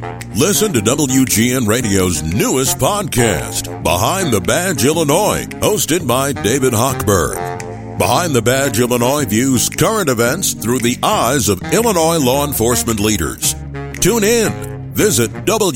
Listen to WGN Radio's newest podcast, Behind the Badge Illinois, hosted by David Hochberg. Behind the Badge Illinois views current events through the eyes of Illinois law enforcement leaders. Tune in. Visit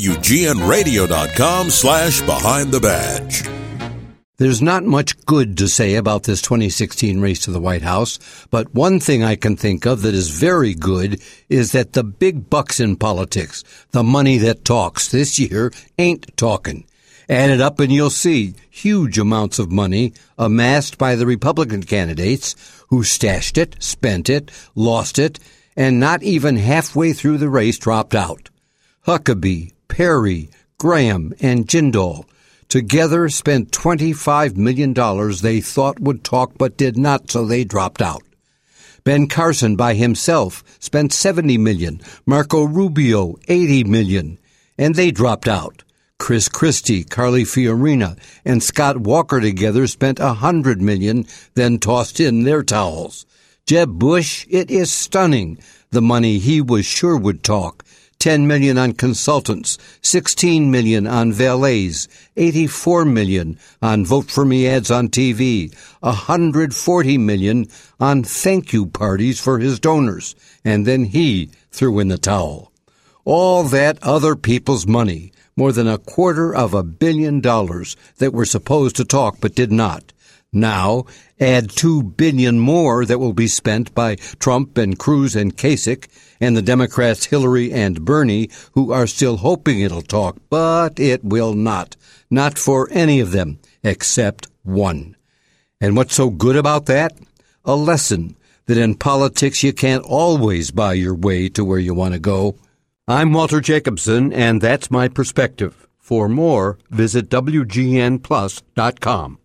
WGNRadio.com/Behind the Badge. There's not much good to say about this 2016 race to the White House, but one thing I can think of that is very good is that the big bucks in politics, the money that talks, this year ain't talking. Add it up and you'll see huge amounts of money amassed by the Republican candidates who stashed it, spent it, lost it, and not even halfway through the race dropped out. Huckabee, Perry, Graham, and Jindal together spent $25 million they thought would talk but did not, so they dropped out. Ben Carson by himself spent $70 million, Marco Rubio $80 million, and they dropped out. Chris Christie, Carly Fiorina, and Scott Walker together spent $100 million, then tossed in their towels. Jeb Bush, it is stunning, the money he was sure would talk. $10 million on consultants, $16 million on valets, $84 million on Vote For Me ads on TV, $140 million on thank you parties for his donors, and then he threw in the towel. All that other people's money, more than $250 million that were supposed to talk but did not. Now, add $2 billion more that will be spent by Trump and Cruz and Kasich and the Democrats Hillary and Bernie, who are still hoping it'll talk, but it will not. Not for any of them, except one. And what's so good about that? A lesson that in politics you can't always buy your way to where you want to go. I'm Walter Jacobson, and that's my perspective. For more, visit WGNplus.com.